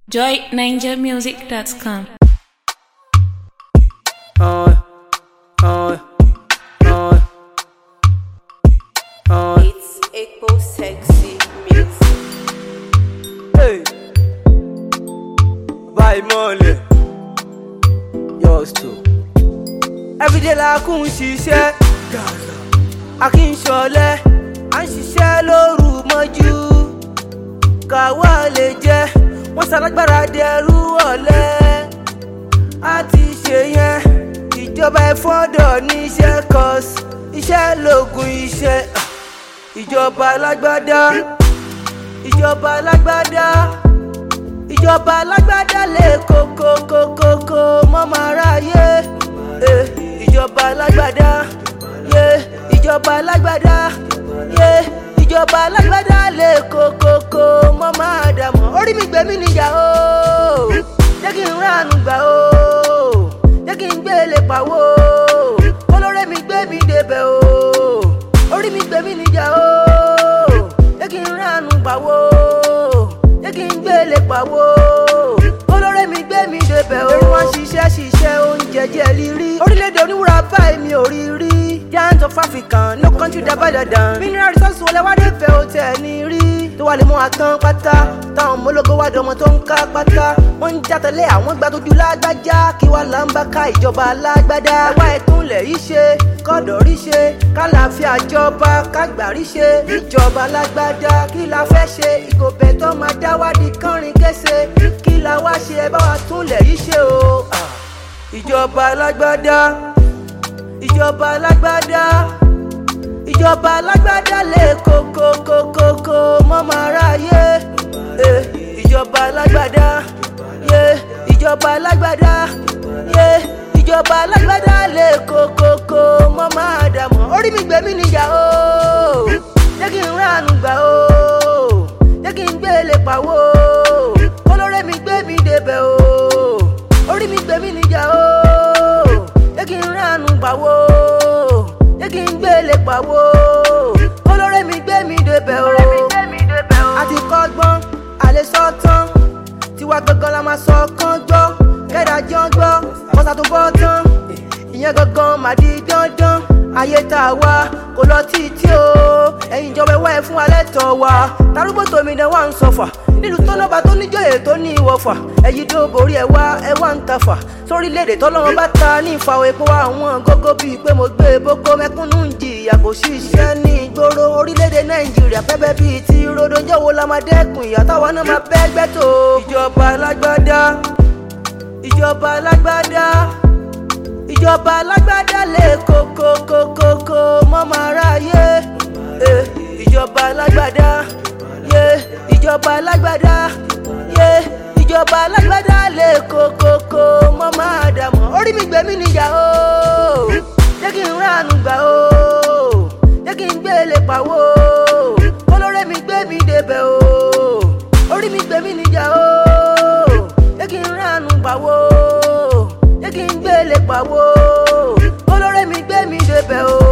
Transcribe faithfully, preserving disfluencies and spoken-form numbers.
joy ninja music dot com. Uh, uh, uh, uh. It's Echo Sexy Music. Hey, bye Molly. Yours too. Every day la kún ṣiṣẹ́, a kì í ṣọ̀lẹ, à ń ṣiṣẹ́ lóru mọ́jú. Káwa lè jẹ, wọ́n ṣalágbára dẹrú ọ̀lẹ. A ti ṣe yẹn, ìjọba ẹ̀fọ́dọ̀ níṣẹ́ cause iṣẹ́ lóògùn iṣẹ́. Ìjọba alágbádá, ìjọba alágbádá, ìjọba alágbádá lè kókókókókó mọ́mọ́ aráyé. Eh, ìjọba alágbádá, yeah, ìjọba alágbádá, yeah, ìjọba alágbádá lè kókókó mọ́mọ́ àdàmọ́. Orí mi gbé mi níjà o, jẹ́ kí n ránu gbà o, jẹ́ kí n gbélé pawó, kólóré mi gbé mi débẹ̀ o. Orí mi gbé mi níjà o, jẹ́ kí n ránu gbà o, jẹ́ kí n gbélé pawó, kólóré mi gbé mi débẹ̀ o. Orí wọn ṣiṣẹ́ ṣiṣẹ́ oúnjẹ jẹ́ lírí, orílẹ̀-èdè oníwúrà báyìí mi ò rí rí. Giant of Africa, no country dábàá dandan. Mineral resources wọlé wá dé fẹ́ o tẹ̀ ní rí. Tó wà lè mú àtàn pátá, táwọn ọmọlógo wá dọmọ tó ń ká pátá. Wọ́n ń játẹ̀lé àwọn gbà tójú lágbájá, kí wá là ń bá ká ìjọba alágbádá. Wá ẹ̀túnlẹ̀ yìí ṣe, kọ́dọ̀ rí ṣe, kálàáfíà jọba, kágbàrí ṣe. Ìjọba alágbádá, kí la fẹ́ ṣe? Ìgòbẹ̀ tó máa dá wádìí kánrin kése. Kí la wá ṣe? Ẹ bá wa túnlẹ̀ yìí ṣe o. Ìjọba alágbádá, ìjọba alágbádá, ìjọba alágbádá lè kókókókókó mọ́mọ́ aráyé. Eh, ìjọba alágbádá, yeah, ìjọba alágbádá, yeah, ìjọba alágbádá lè kókókó mọ́mọ́ àdàmọ́. Orí mi gbé mi níjà o, jẹ́ kí n ránu gbà o, jẹ́ kí n gbélé pawó, kólóré mi gbé mi débẹ̀ o. Orí mi gbé mi níjà o, jẹ́ kí n ránu gbà o, jẹ́ kí n gbélé pawó, kólóré mi gbé mi débẹ̀ o. A ti kọ́gbọ́n, àlè sọ́tán, tiwa gangan la máa sọ kán gbọ́, kẹ́dà jọ́ gbọ́, kọ́sà tó bọ́ tán, ìyẹn gangan máa di dandan. Ayé tá a wá kò lọ títí o, ẹ̀yin ìjọba ẹ̀wá ẹ̀ fún alẹ́ tọ̀ wá. Tarúgbó tòmí náà wà ń sọ̀fà, nílùú tó lọ́ba tó níjòyè tó ní ìwọ̀fà. Ẹ̀yin tó borí ẹ̀ wá ẹ̀ wá ń tafà, sórílẹ̀-èdè tọ́lọ́wọ́n bá ta ní ìfàwọ̀ epo àwọn gógó bíi pé mo gbé boko. Mẹ́kúnnù ń jìyà kò ṣiṣẹ́ ní ìgboro, orílẹ̀-èdè Nàìjíríà pẹ́pẹ́ bíi ti rodo. Jọ̀wọ́ la máa dẹ́kun ìyà táwa náà máa bẹ́ gbẹ́tò. Ìjọba alágbádá, ìjọba alágbádá, ìjọba alágbádá lè kókókókókó mọ́mọ́ aráyé. Eh, ìjọba alágbádá, yeah, ìjọba alágbádá, yeah, ìjọba alágbádá lè kókókó mọ́mọ́ àdàmọ́. Orí mi gbé mi níjà o, jẹ́ kí n ránu gbà o, jẹ́ kí n gbélé pawó, kólóré mi gbé mi débẹ̀ o. Orí mi gbé mi níjà o, jẹ́ kí n ránu gbà o, jẹ́ kí n gbélé pawó, kólóré mi gbé mi débẹ̀ o.